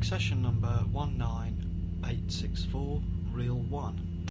Accession number 19864, reel 1.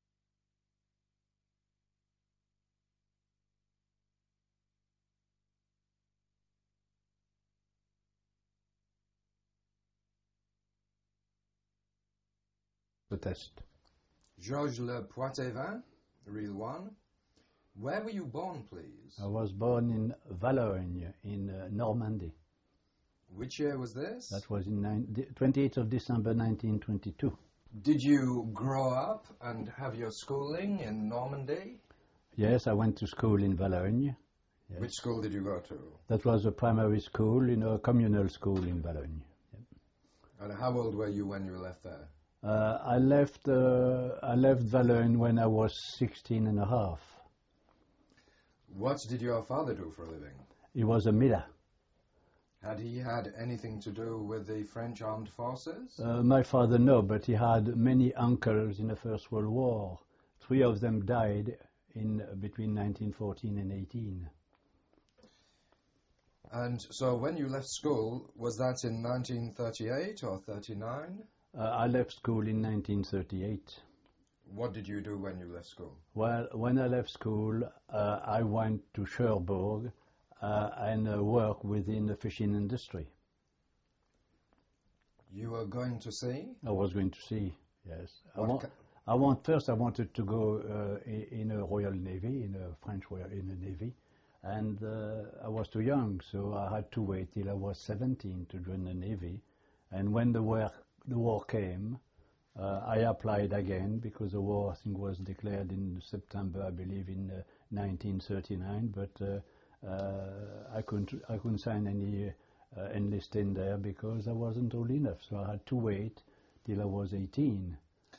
The test. Georges Le Poitevin, reel 1. Where were you born, please? I was born in Valogne, in Normandy. Which year was this? That was in 28th of December 1922. Did you grow up and have your schooling in Normandy? Yes, I went to school in Valogne. Yes. Which school did you go to? That was a primary school, a communal school in Valogne. Yep. And how old were you when you left there? I left Valogne when I was 16 and a half. What did your father do for a living? He was a miller. Had he had anything to do with the French armed forces? My father, no, but he had many uncles in the First World War. 3 of them died between 1914 and 18. And so when you left school, was that in 1938 or 39? I left school in 1938. What did you do when you left school? Well, when I left school, I went to Cherbourg and worked within the fishing industry. You were going to sea? I was going to sea, yes. I wanted to go in a Royal Navy, in a French Navy, and I was too young, so I had to wait till I was 17 to join the Navy. And when the war came, I applied again because the war, I think, was declared in September, I believe, in 1939. But I couldn't sign any enlisting there because I wasn't old enough. So I had to wait till I was 18.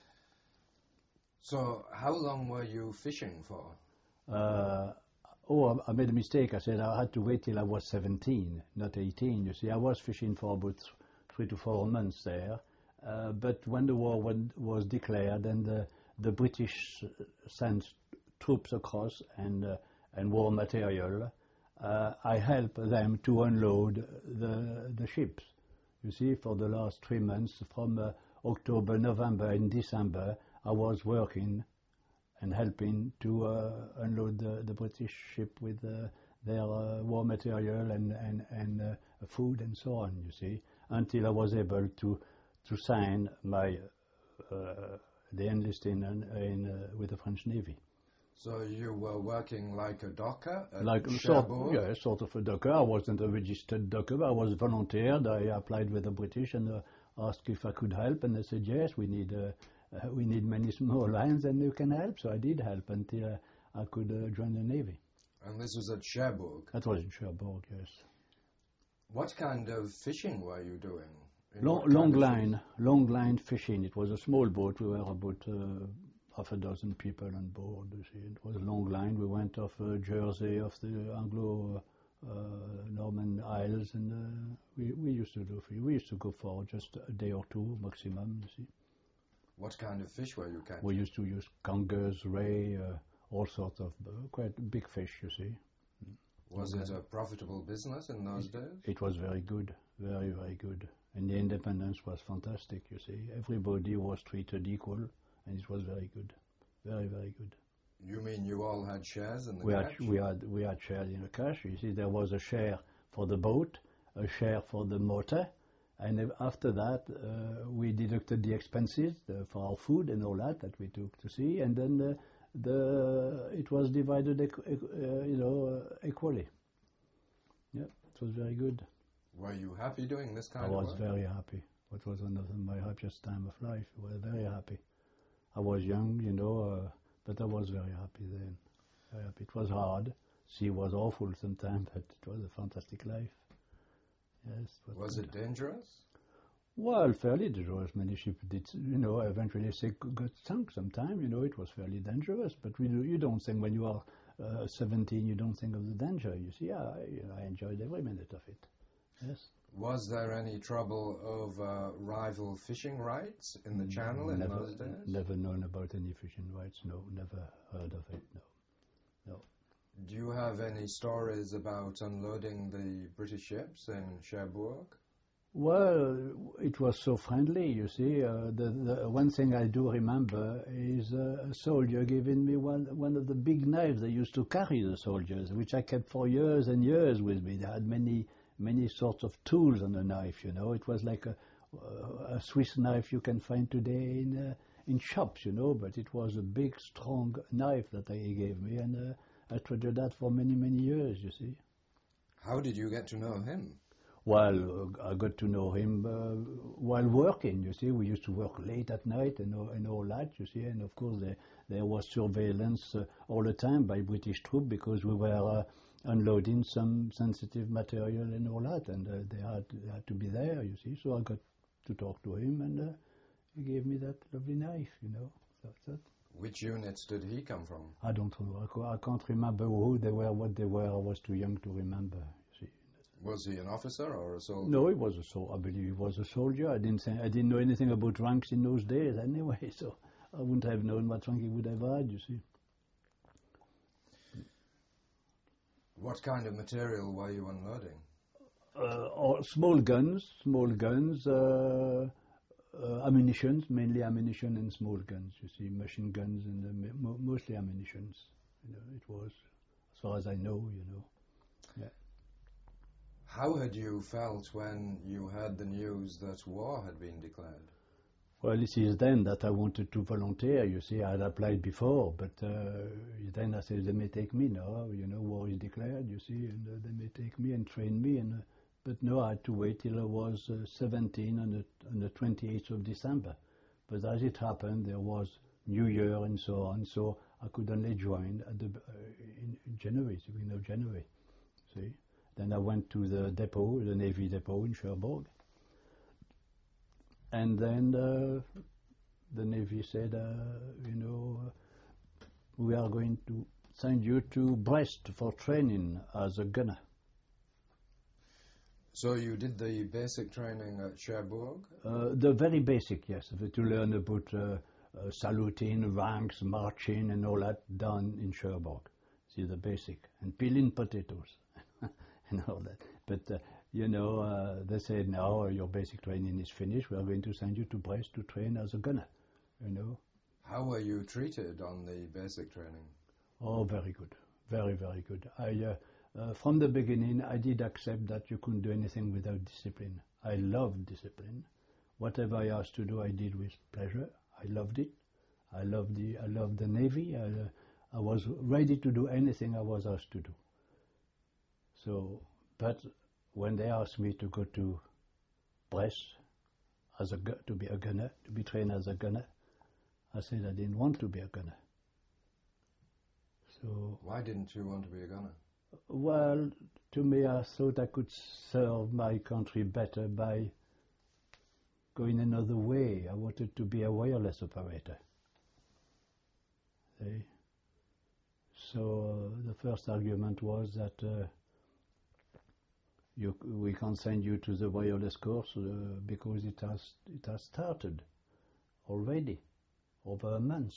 So how long were you fishing for? I made a mistake. I said I had to wait till I was 17, not 18. You see, I was fishing for about 3 to 4 months there. But when the war was declared and the British sent troops across and war material, I helped them to unload the ships. You see, for the last 3 months, from October, November and December, I was working and helping to unload the British ship with their war material and food and so on, you see, until I was able to sign the enlisting with the French Navy. So you were working like a docker at Cherbourg? Sort of a docker. I wasn't a registered docker, but I was volunteered. I applied with the British and asked if I could help, and they said, yes, we need many small lines and you can help. So I did help until I could join the Navy. And this was at Cherbourg? That was in Cherbourg, yes. What kind of fishing were you doing? Long line fishing. It was a small boat. We were about half a dozen people on board. You see, it was a long line. We went off Jersey, off the Anglo-Norman Isles, and we used to do fish. We used to go for just a day or two maximum. You see. What kind of fish were you catching? We used to use congers, ray, all sorts of quite big fish. You see. Was it a profitable business in those days? It was very good, very, very good. And the independence was fantastic, you see. Everybody was treated equal, and it was very good. Very, very good. You mean you all had shares in the catch? We had shares in the catch. You see, there was a share for the boat, a share for the motor, and after that, we deducted the expenses for our food and all that we took to sea, and then it was divided, equally. Yeah, it was very good. Were you happy doing this kind of work? I was very happy. It was one of my happiest time of life. I was very happy. I was young, but I was very happy then. Very happy. It was hard. Sea was awful sometimes, but it was a fantastic life. Yes. Was it dangerous? Well, fairly dangerous. Many ships did, eventually got sunk sometime. It was fairly dangerous. But you don't think when you are 17, you don't think of the danger. You see, I enjoyed every minute of it. Yes. Was there any trouble over rival fishing rights in the channel in those days? Never known about any fishing rights, no. Never heard of it, no. Do you have any stories about unloading the British ships in Cherbourg? Well, it was so friendly, you see. The one thing I do remember is a soldier giving me one of the big knives they used to carry, the soldiers, which I kept for years and years with me. They had many sorts of tools on the knife, you know. It was like a Swiss knife you can find today in shops, you know, but it was a big, strong knife that he gave me, and I treasured that for many years, you see. How did you get to know him? Well, I got to know him while working, you see. We used to work late at night and all that, you see. And of course, there was surveillance all the time by British troops because we were unloading some sensitive material and all that. And they had to be there, you see. So I got to talk to him, and he gave me that lovely knife, you know. That's it. Which units did he come from? I don't know. I can't remember who they were, what they were. I was too young to remember. Was he an officer or a soldier? No, he was a soldier. I believe he was a soldier. I didn't know anything about ranks in those days anyway, so I wouldn't have known what rank he would have had, you see. What kind of material were you unloading? Small guns, ammunition, mainly ammunition and small guns, you see, machine guns and mostly ammunitions. You know, it was, as far as I know, you know. Yeah. How had you felt when you heard the news that war had been declared? Well, it is then that I wanted to volunteer. You see, I had applied before, but then I said, they may take me now. You know, war is declared, you see, and they may take me and train me. But no, I had to wait till I was 17 on the 28th of December. But as it happened, there was New Year and so on, so I could only join at in January, the beginning of January, see. Then I went to the depot, the Navy depot in Cherbourg. And then the Navy said, you know, we are going to send you to Brest for training as a gunner. So you did the basic training at Cherbourg? The very basic, yes, to learn about saluting, ranks, marching, and all that done in Cherbourg. See, the basic. And peeling potatoes. And all that. But, you know, they said, now your basic training is finished. We are going to send you to Brest to train as a gunner, you know. How were you treated on the basic training? Oh, very good. Very good. From the beginning, I did accept that you couldn't do anything without discipline. I loved discipline. Whatever I asked to do, I did with pleasure. I loved it. I loved the Navy. I was ready to do anything I was asked to do. So, but when they asked me to go to Brest to be a gunner, to be trained as a gunner, I said I didn't want to be a gunner. So. Why didn't you want to be a gunner? Well, to me, I thought I could serve my country better by going another way. I wanted to be a wireless operator. See? So the first argument was that we can't send you to the wireless course because it has started already over a month.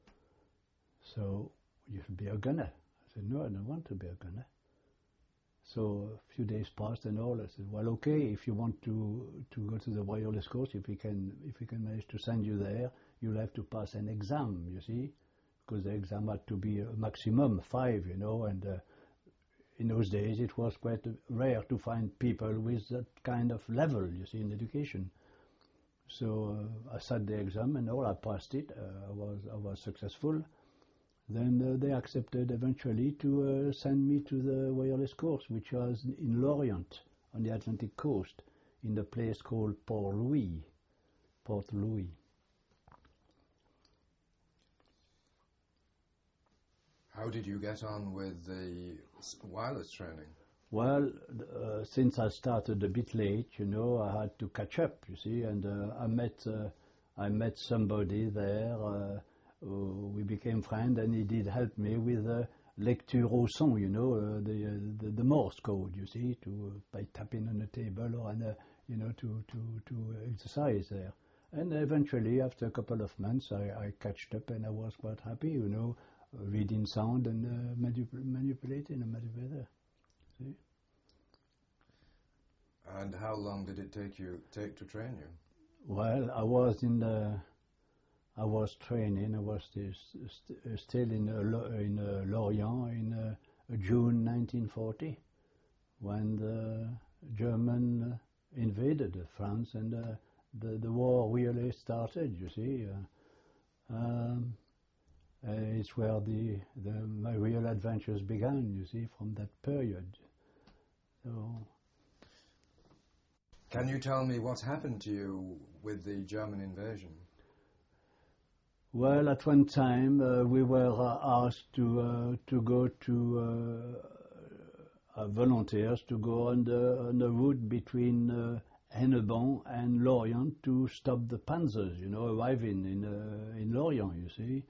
So you should be a gunner. I said, no, I don't want to be a gunner. So a few days passed and all. I said, well, okay, if you want to go to the wireless course, if we can manage to send you there, you'll have to pass an exam, you see, because the exam had to be a maximum 5, you know, and in those days it was quite rare to find people with that kind of level, you see, in education. So I sat the exam and all, I passed it. I was successful. Then they accepted eventually to send me to the wireless course, which was in Lorient, on the Atlantic coast, in the place called Port Louis. How did you get on with the wireless training? Well, since I started a bit late, you know, I had to catch up, you see, and I met somebody there. We became friends, and he did help me with lecture au son, you know, the Morse code, you see, by tapping on the table or you know, to exercise there. And eventually, after a couple of months, I catched up, and I was quite happy, you know, reading sound and manipulating a manipulator. See? And how long did it take to train you? Well, I was training. I was still in Lorient in June 1940, when the German invaded France, and the war really started. You see, it's where my real adventures began. You see, from that period. So. Can you tell me what happened to you with the German invasion? Well, at one time we were asked to go to volunteers to go on the route between Hennebon and Lorient to stop the panzers, arriving in Lorient. You see,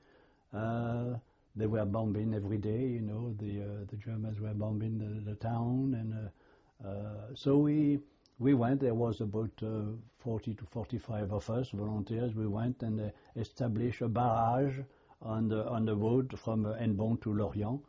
they were bombing every day. The Germans were bombing the town, and so we went. There was about 40 to 45 of us volunteers. We went and established a barrage on the road from Hennebon to Lorient,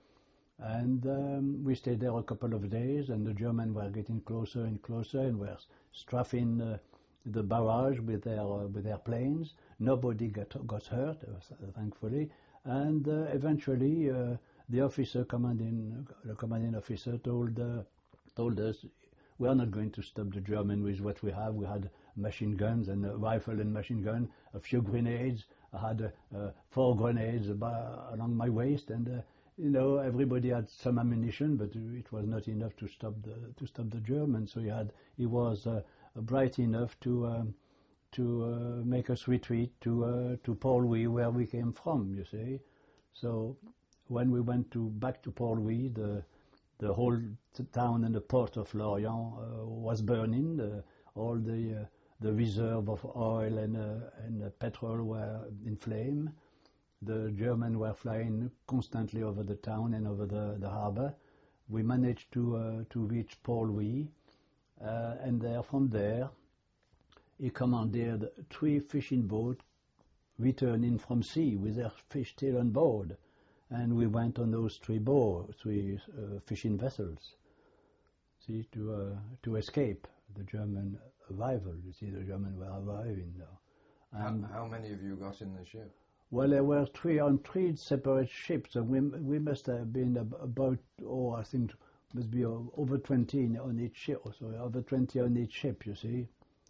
and we stayed there a couple of days. And the Germans were getting closer and closer, and were strafing the barrage with their planes. Nobody got hurt, thankfully. And eventually, the commanding officer told us, we are not going to stop the German with what we have. We had machine guns and a rifle and machine gun, a few grenades. I had 4 grenades along my waist, and everybody had some ammunition, but it was not enough to stop the Germans. So he was bright enough to make us retreat to Port-Louis, where we came from. You see, so when we went back to Port-Louis, the whole town and the port of Lorient was burning. All the reserve of oil and petrol were in flame. The Germans were flying constantly over the town and over the harbor. We managed to reach Port-Louis, and from there, he commanded 3 fishing boats returning from sea with their fish still on board. And we went on those 3 fishing vessels, see, to escape the German arrival. You see, the Germans were arriving now. How many of you got in the ship? Well, there were 3 separate ships, and we must have been about, I think, must be over 20 on each ship, or so, over 20 on each ship, you see.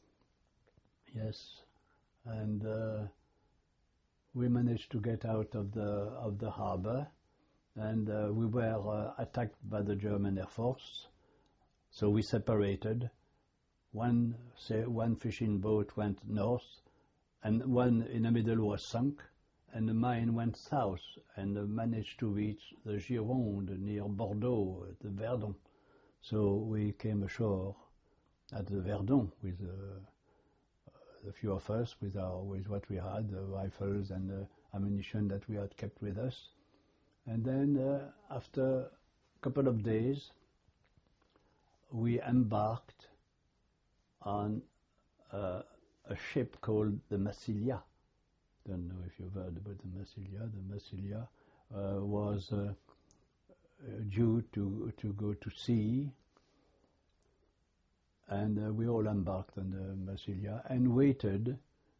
Yes, and we managed to get out of the harbor, and we were attacked by the German Air Force. So we separated. One fishing boat went north, and one in the middle was sunk, and mine went south and managed to reach the Gironde near Bordeaux, at the Verdun. So we came ashore at the Verdun with a few of us with what we had, the rifles and the ammunition that we had kept with us. And then after a couple of days, we embarked on a ship called the Massilia. Don't know if you've heard about the Massilia. The Massilia was due to go to sea, and we all embarked on the Massilia and waited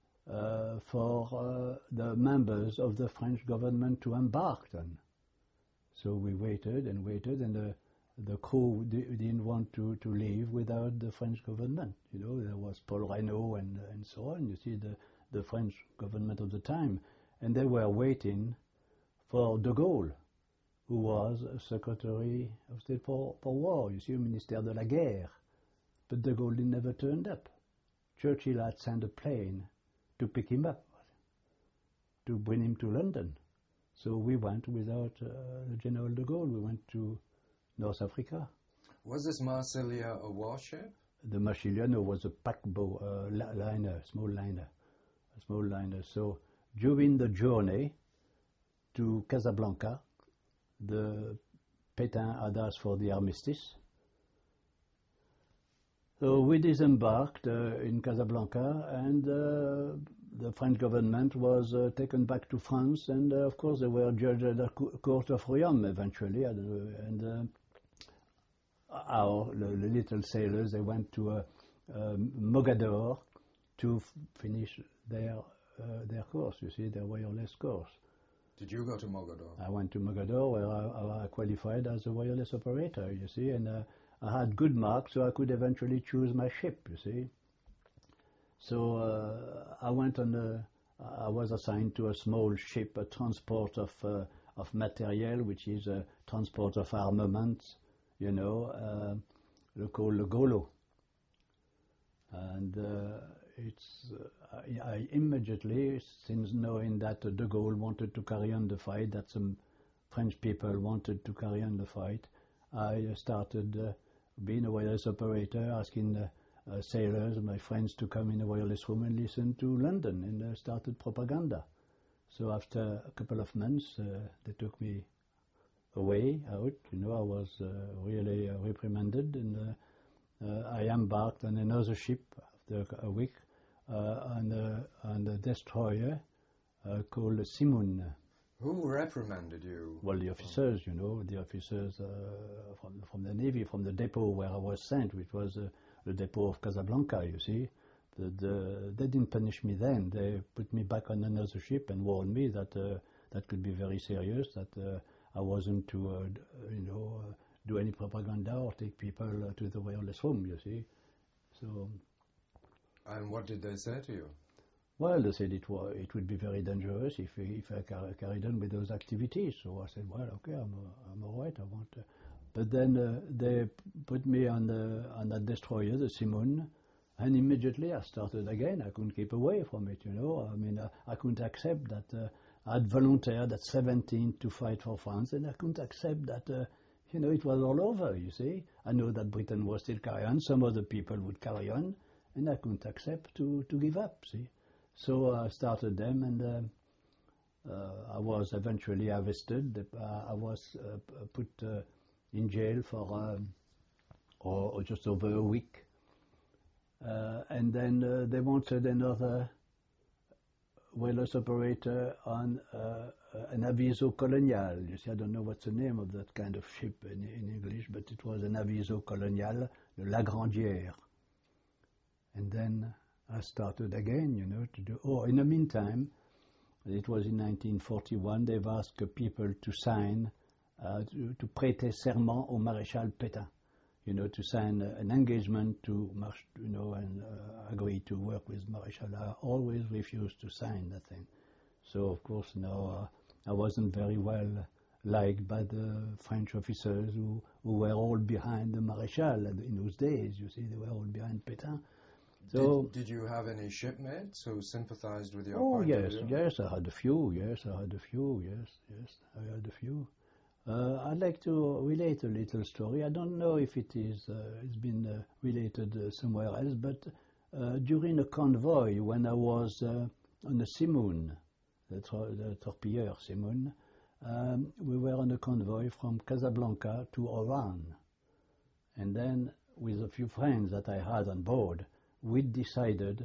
for the members of the French government to embark on. So we waited and waited, and the crew didn't want to leave without the French government. There was Paul Reynaud and so on, you see, the French government of the time. And they were waiting for de Gaulle, who was Secretary of State for War, you see, Ministère de la Guerre. But de Gaulle never turned up. Churchill had sent a plane to pick him up, to bring him to London. So we went without General de Gaulle. We went to North Africa. Was this Marsilia a warship? The Massilia was a paquebot liner, small liner. So during the journey to Casablanca, the Pétain had asked for the armistice. So we disembarked in Casablanca, and the French government was taken back to France, and of course they were judged at the court of Riom eventually. And the little sailors, they went to Mogador to finish their course, you see, their wireless course. Did you go to Mogador? I went to Mogador where I qualified as a wireless operator, you see, and I had good marks, so I could eventually choose my ship, you see. So I was assigned to a small ship, a transport of material, which is a transport of armaments, you know, called the Golo. And I immediately, since knowing that de Gaulle wanted to carry on the fight, that some French people wanted to carry on the fight, I started being a wireless operator, asking sailors, my friends, to come in a wireless room and listen to London, and started propaganda. So after a couple of months, they took me away, out, you know, I was really reprimanded, and I embarked on another ship after a week on a destroyer called Simoun. Who reprimanded you? Well, the officers, you know, the officers from the Navy, from the depot where I was sent, which was the depot of Casablanca, you see. They didn't punish me then. They put me back on another ship and warned me that that could be very serious, that I wasn't to, do any propaganda or take people to the wireless room, you see. So. And what did they say to you? Well, they said it would be very dangerous if I carried on with those activities. So I said, well, okay, I'm all right. I want. But then they put me on that destroyer, the Simoun, and immediately I started again. I couldn't keep away from it, you know. I mean, I couldn't accept that I had volunteered at 17 to fight for France, and I couldn't accept that, it was all over, you see. I know that Britain was still carrying on. Some other people would carry on, and I couldn't accept to give up, see. So I started them, and I was eventually arrested. I was put in jail for or just over a week. And then they wanted another wireless operator on an aviso colonial. You see, I don't know what's the name of that kind of ship in English, but it was an aviso colonial, the Lagrandière. And then I started again, to do. Oh, in the meantime, it was in 1941, they've asked people to sign, to prêter serment au Maréchal Pétain, to sign an engagement to, and agree to work with Maréchal. I always refused to sign that thing. So, of course, now I wasn't very well liked by the French officers who were all behind the Maréchal in those days. You see, they were all behind Pétain. So, did you have any shipmates who sympathized with your point of view? Yes, I had a few. I'd like to relate a little story. I don't know if it's been related somewhere else, but during a convoy, when I was on the Simoun, the torpilleur Simoun, we were on a convoy from Casablanca to Oran. And then, with a few friends that I had on board, we decided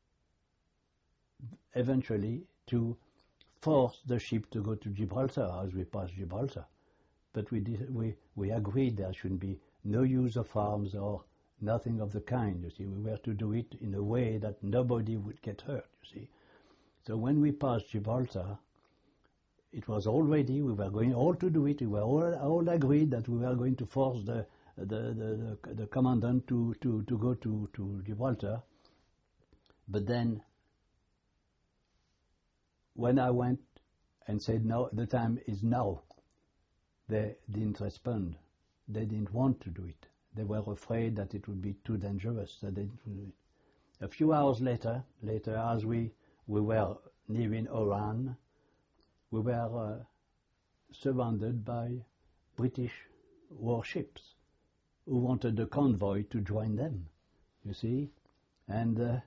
eventually to force the ship to go to Gibraltar as we passed Gibraltar. But we agreed there shouldn't be no use of arms or nothing of the kind, you see. We were to do it in a way that nobody would get hurt, you see. So when we passed Gibraltar, it was all ready. We were going all to do it. We were all agreed that we were going to force the commandant to go to Gibraltar. But then when I went and said, no, the time is now, they didn't respond. They didn't want to do it. They were afraid that it would be too dangerous, so they didn't do it. A few hours later, as we were nearing Oran, we were surrounded by British warships who wanted the convoy to join them, you see. And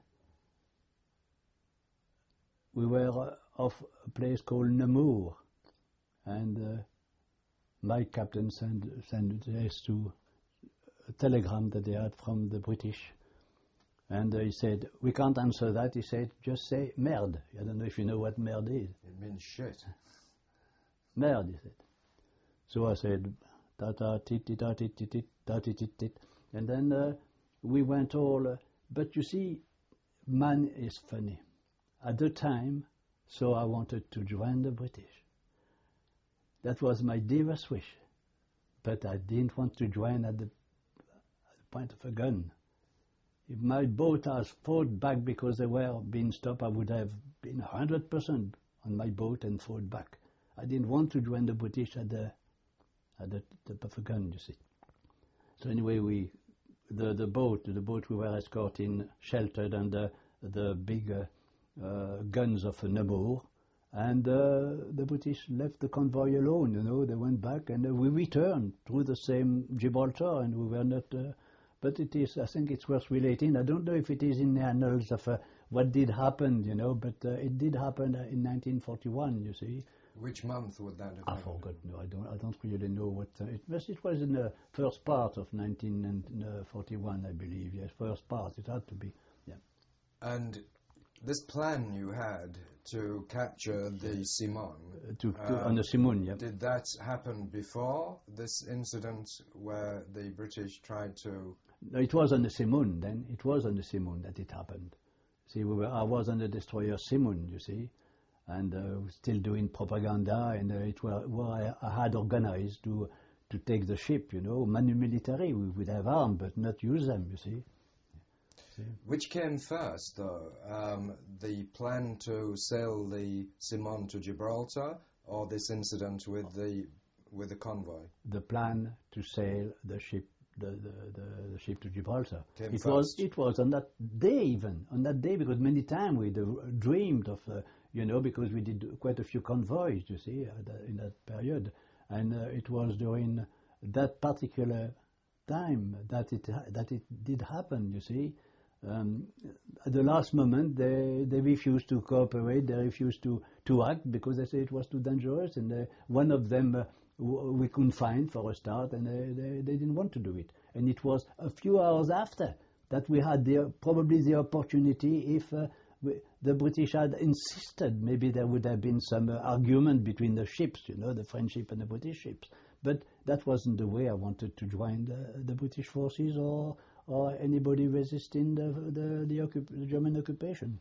we were off a place called Namur, and my captain sent to a telegram that they had from the British, and he said, we can't answer that. He said, just say merde. I don't know if you know what merde is. It means shit. Merde, he said. So I said, ta tit tit ta tit tit tit ta tit tit tit, and then we went all. But you see, man is funny. At the time, so I wanted to join the British. That was my dearest wish, but I didn't want to join at the point of a gun. If my boat has fought back because they were being stopped, I would have been 100% on my boat and fought back. I didn't want to join the British at the tip of a gun, you see. So anyway, the boat we were escorting sheltered under the big guns of Namur, and the British left the convoy alone. You know, they went back, and we returned through the same Gibraltar, and we were not. But it is, I think it's worth relating. I don't know if it is in the annals of what did happen, you know, but it did happen in 1941, you see. Which month would that have I happened? forgot. No, I don't really know what it was in the first part of 1941, I believe. Yes, first part. It had to be. Yeah. And this plan you had to capture the Simon, On the Simon, yeah. did that happen before this incident where the British tried to? No, it was on the Simon then. It was on the Simon that it happened. See, I was on the destroyer Simon, you see, and still doing propaganda, and it was where I had organized to take the ship, you know, manu military. We would have armed, but not use them, you see. Which came first, though? The plan to sail the Simon to Gibraltar, or this incident with the convoy? The plan to sail the ship, the ship to Gibraltar. Came It first. was on that day, even on that day, because many times we dreamed of, you know, because we did quite a few convoys, you see, in that period, and it was during that particular time that it did happen, you see. At the last moment, they refused to cooperate. They refused to act because they said it was too dangerous. And one of them we couldn't find for a start, and they didn't want to do it. And it was a few hours after that we had probably the opportunity. If the British had insisted, maybe there would have been some argument between the ships, you know, the French ship and the British ships. But that wasn't the way I wanted to join the British forces or anybody resisting the German occupation.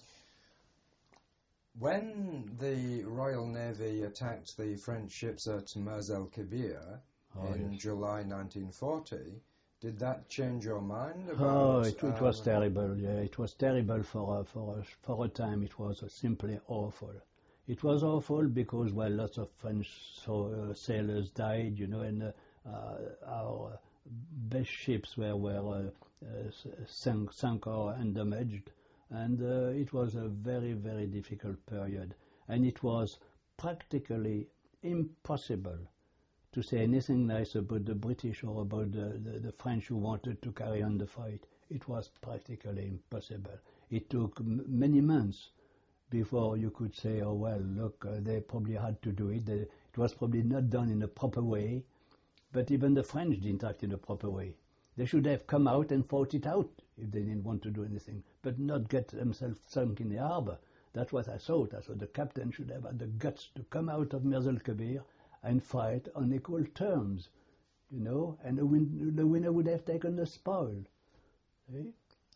When the Royal Navy attacked the French ships at Mers el Kebir in July 1940, did that change your mind about? It was terrible. Yeah, it was terrible for a time. It was simply awful. It was awful because, well, lots of French sailors died, you know, and our best ships were sunk or undamaged, and it was a very, very difficult period, and it was practically impossible to say anything nice about the British or about the French who wanted to carry on the fight. It was practically impossible. It took many months before you could say, oh well, look, they probably had to do it. It was probably not done in a proper way. But even the French didn't act in a proper way. They should have come out and fought it out if they didn't want to do anything, but not get themselves sunk in the harbor. That's what I thought. I thought the captain should have had the guts to come out of Mers el Kebir and fight on equal terms, you know, and the winner would have taken the spoil. See?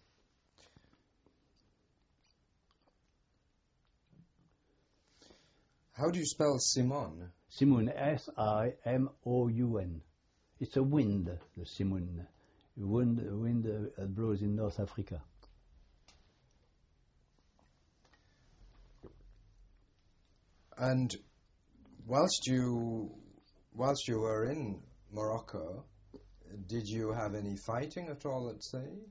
How do you spell Simon? Simon, S-I-M-O-U-N. It's a wind, the Simon. Wind that blows in North Africa. And whilst you were in Morocco, did you have any fighting at all at sea?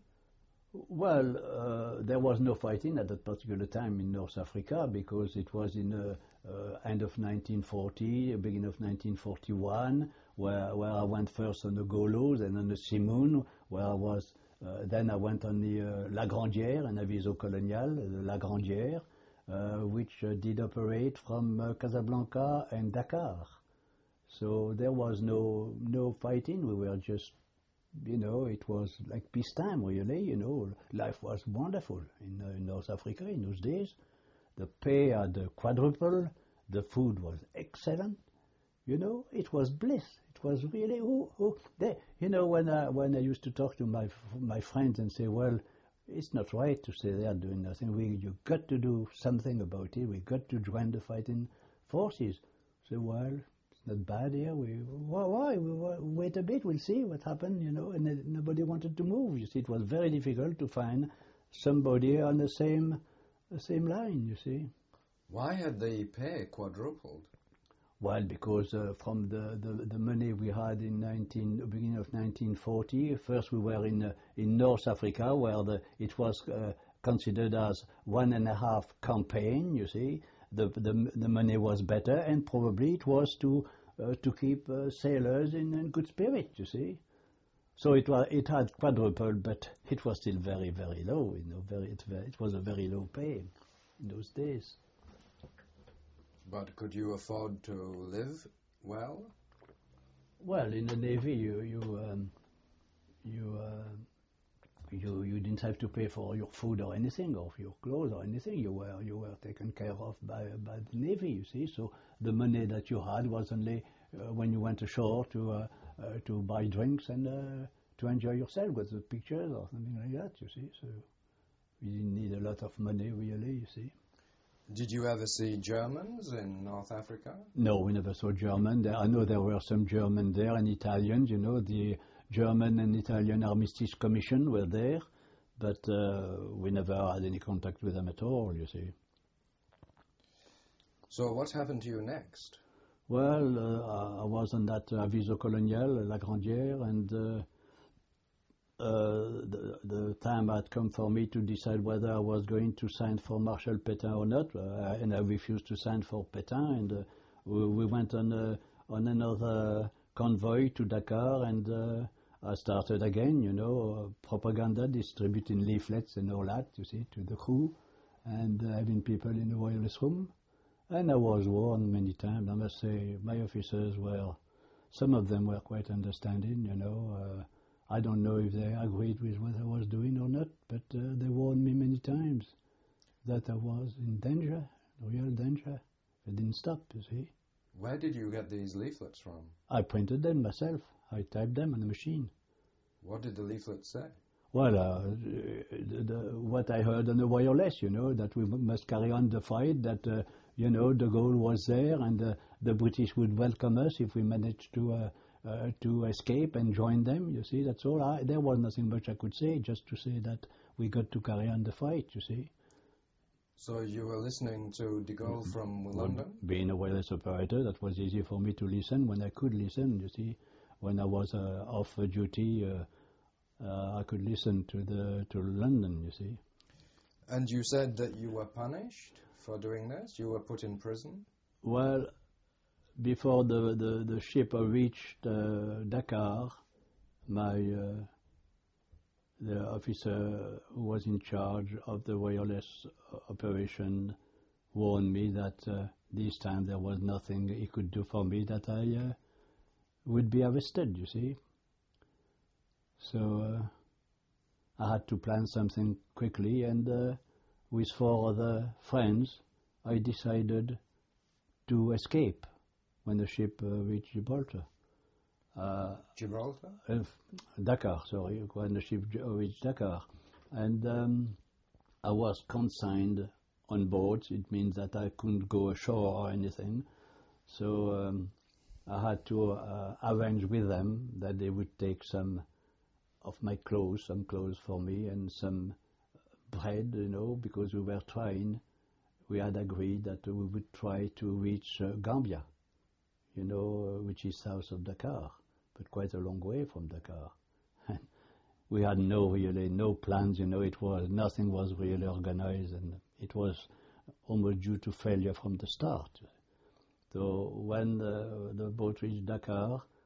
Well, there was no fighting at that particular time in North Africa because it was in end of 1940, beginning of 1941, where I went first on the Golos and on the Simon, where I was. Then I went on the La Grandière, a navire colonial, the La Grandière, which did operate from Casablanca and Dakar. So there was no fighting. We were just, you know, it was like peacetime, really. You know, life was wonderful in North Africa in those days. The pay had quadrupled. The food was excellent. You know, it was bliss. It was really, you know, when I used to talk to my friends and say, well, it's not right to stay there doing nothing. You got to do something about it. We got to join the fighting forces. So, well, it's not bad here. Why? Wait a bit. We'll see what happened. You know, and nobody wanted to move. You see, it was very difficult to find somebody on the same line. You see. Why had the pay quadrupled? Well, because from the money we had in beginning of 1940, first we were in North Africa, where it was considered as 1.5 campaign. You see, the money was better, and probably it was to keep sailors in good spirit. You see, so it had quadrupled, but it was still very, very low. You know, it was a very low pay in those days. But could you afford to live well? Well, in the Navy, you didn't have to pay for your food or anything, or for your clothes or anything. You were taken care of by the Navy. You see, so the money that you had was only when you went ashore to buy drinks and to enjoy yourself with the pictures or something like that. You see, so you didn't need a lot of money really. You see. Did you ever see Germans in North Africa? No, we never saw German. I know there were some German there and Italians. You know, the German and Italian Armistice Commission were there, but we never had any contact with them at all, you see. So what happened to you next? Well, I was on that Aviso Colonial, La Grandière, and the time had come for me to decide whether I was going to sign for Marshal Pétain or not, and I refused to sign for Pétain, and we went on another convoy to Dakar, and I started again, you know, propaganda, distributing leaflets and all that, you see, to the crew, and having people in the wireless room, and I was warned many times. I must say, my officers some of them were quite understanding, you know. I don't know if they agreed with what I was doing or not, but they warned me many times that I was in danger, real danger. I didn't stop, you see. Where did you get these leaflets from? I printed them myself. I typed them on a machine. What did the leaflets say? Well, what I heard on the wireless, you know, that we must carry on the fight, that, you know, the goal was there, and the British would welcome us if we managed to escape and join them, you see, that's all. There was nothing much I could say, just to say that we got to carry on the fight, you see. So you were listening to de Gaulle from London? Being a wireless operator, that was easy for me to listen when I could listen, you see. When I was off duty, I could listen to London, you see. And you said that you were punished for doing this? You were put in prison? Well, before the ship reached Dakar, the officer who was in charge of the wireless operation warned me that this time there was nothing he could do for me, that I would be arrested, you see. So I had to plan something quickly, and with 4 other friends, I decided to escape when the ship reached Gibraltar. Gibraltar? Dakar, sorry, when the ship reached Dakar. And I was consigned on board. It means that I couldn't go ashore or anything. So I had to arrange with them that they would take some of my clothes, some clothes for me, and some bread, you know, because we had agreed that we would try to reach Gambia, you know, which is south of Dakar, but quite a long way from Dakar. We had no plans, you know. Nothing was really organized, and it was almost due to failure from the start. So when the boat reached Dakar,